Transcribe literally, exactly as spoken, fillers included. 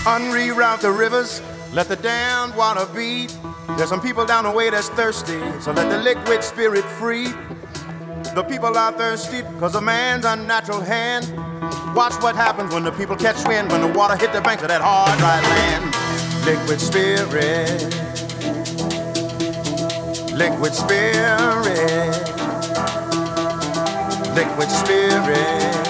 Unreroute the rivers, let the damned water beat. There's some people down the way that's thirsty, so let the liquid spirit free. The people are thirsty because of man's unnatural hand. Watch what happens when the people catch wind, when the water hit the banks of that hard, dry land. Liquid spirit, liquid spirit, liquid spirit.